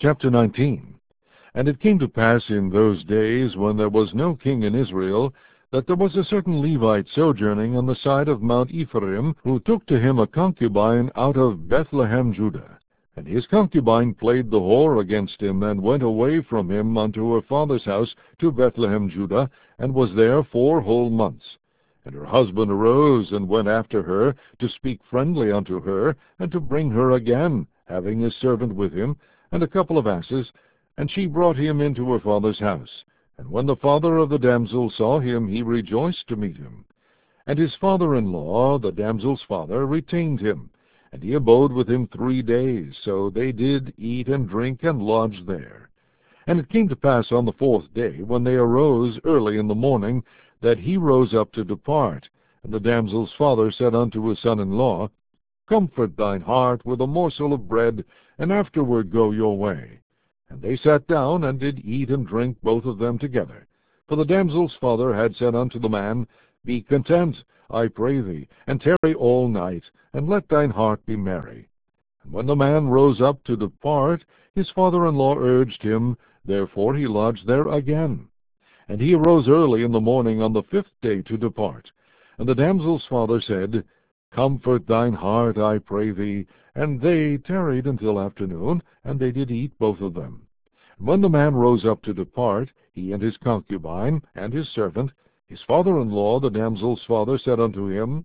Chapter 19. And it came to pass in those days, when there was no king in Israel, that there was a certain Levite sojourning on the side of Mount Ephraim, who took to him a concubine out of Bethlehem, Judah. And his concubine played the whore against him, and went away from him unto her father's house to Bethlehem, Judah, and was there 4 whole months. And her husband arose, and went after her, to speak friendly unto her, and to bring her again, having his servant with him, and a couple of asses, and she brought him into her father's house. And when the father of the damsel saw him, he rejoiced to meet him. And his father-in-law, the damsel's father, retained him, and he abode with him 3 days. So they did eat and drink, and lodge there. And it came to pass on the 4th day, when they arose early in the morning, that he rose up to depart. And the damsel's father said unto his son-in-law, Comfort thine heart with a morsel of bread, and afterward go your way. And they sat down, and did eat and drink both of them together. For the damsel's father had said unto the man, Be content, I pray thee, and tarry all night, and let thine heart be merry. And when the man rose up to depart, his father-in-law urged him, therefore he lodged there again. And he arose early in the morning on the 5th day to depart. And the damsel's father said, Comfort thine heart, I pray thee. And they tarried until afternoon, and they did eat both of them. And when the man rose up to depart, he and his concubine, and his servant, his father-in-law, the damsel's father, said unto him,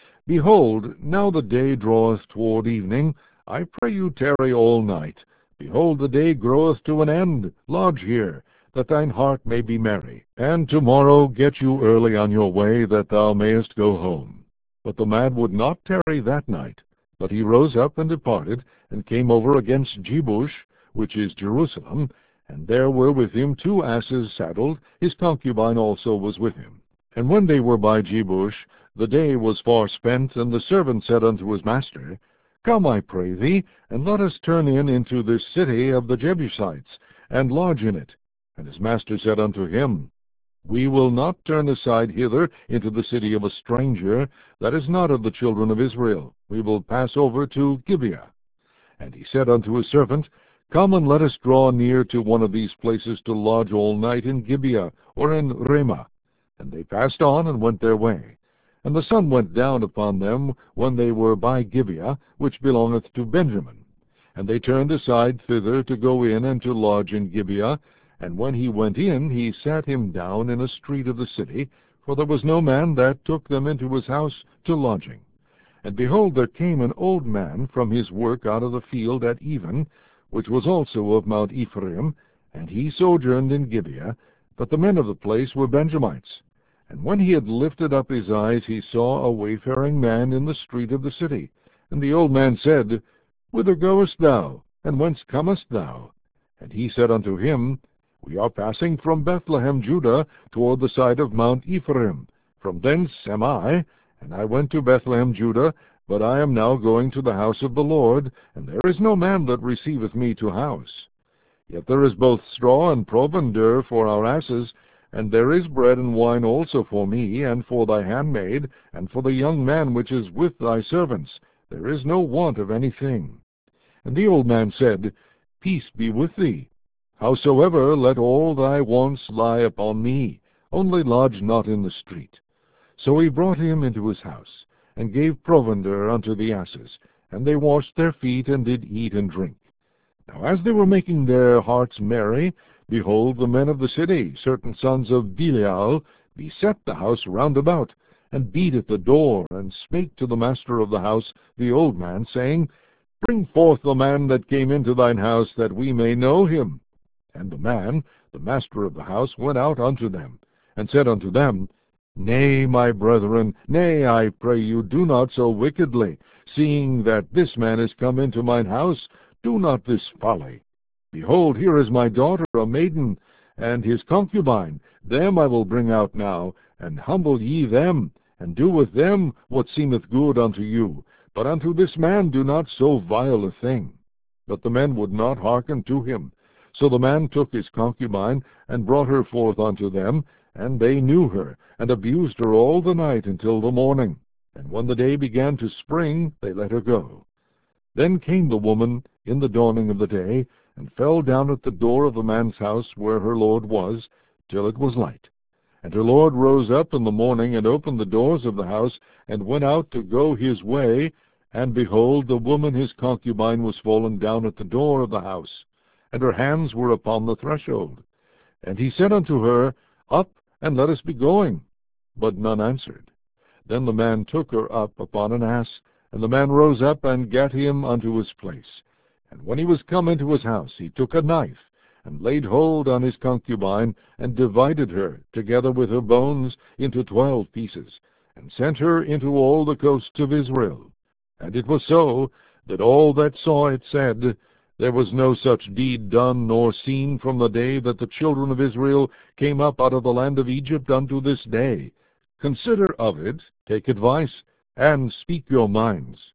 Behold, now the day draweth toward evening. I pray you tarry all night. Behold, the day groweth to an end. Lodge here, that thine heart may be merry. And tomorrow get you early on your way, that thou mayest go home. But the man would not tarry that night. But he rose up and departed, and came over against Jebush, which is Jerusalem, and there were with him 2 asses saddled. His concubine also was with him. And when they were by Jebush, the day was far spent, and the servant said unto his master, Come, I pray thee, and let us turn in into this city of the Jebusites, and lodge in it. And his master said unto him, We will not turn aside hither into the city of a stranger, that is not of the children of Israel. We will pass over to Gibeah. And he said unto his servant, Come, and let us draw near to one of these places to lodge all night in Gibeah, or in Ramah. And they passed on, and went their way. And the sun went down upon them when they were by Gibeah, which belongeth to Benjamin. And they turned aside thither to go in and to lodge in Gibeah. And when he went in, he sat him down in a street of the city, for there was no man that took them into his house to lodging. And behold, there came an old man from his work out of the field at even, which was also of Mount Ephraim, and he sojourned in Gibeah, but the men of the place were Benjamites. And when he had lifted up his eyes, he saw a wayfaring man in the street of the city. And the old man said, Whither goest thou? And whence comest thou? And he said unto him, We are passing from Bethlehem, Judah, toward the side of Mount Ephraim. From thence am I, and I went to Bethlehem, Judah, but I am now going to the house of the Lord, and there is no man that receiveth me to house. Yet there is both straw and provender for our asses, and there is bread and wine also for me, and for thy handmaid, and for the young man which is with thy servants. There is no want of anything. And the old man said, Peace be with thee. Howsoever, let all thy wants lie upon me, only lodge not in the street. So he brought him into his house, and gave provender unto the asses, and they washed their feet, and did eat and drink. Now as they were making their hearts merry, behold, the men of the city, certain sons of Belial, beset the house round about, and beat at the door, and spake to the master of the house, the old man, saying, Bring forth the man that came into thine house, that we may know him. And the man, the master of the house, went out unto them, and said unto them, Nay, my brethren, nay, I pray you, do not so wickedly. Seeing that this man is come into mine house, do not this folly. Behold, here is my daughter, a maiden, and his concubine. Them I will bring out now, and humble ye them, and do with them what seemeth good unto you. But unto this man do not so vile a thing. But the men would not hearken to him. So the man took his concubine, and brought her forth unto them, and they knew her, and abused her all the night until the morning. And when the day began to spring, they let her go. Then came the woman in the dawning of the day, and fell down at the door of the man's house where her lord was, till it was light. And her lord rose up in the morning, and opened the doors of the house, and went out to go his way. And behold, the woman his concubine was fallen down at the door of the house, and her hands were upon the threshold. And he said unto her, Up, and let us be going. But none answered. Then the man took her up upon an ass, and the man rose up, and gat him unto his place. And when he was come into his house, he took a knife, and laid hold on his concubine, and divided her, together with her bones, into 12 pieces, and sent her into all the coasts of Israel. And it was so, that all that saw it said, There was no such deed done nor seen from the day that the children of Israel came up out of the land of Egypt unto this day. Consider of it, take advice, and speak your minds.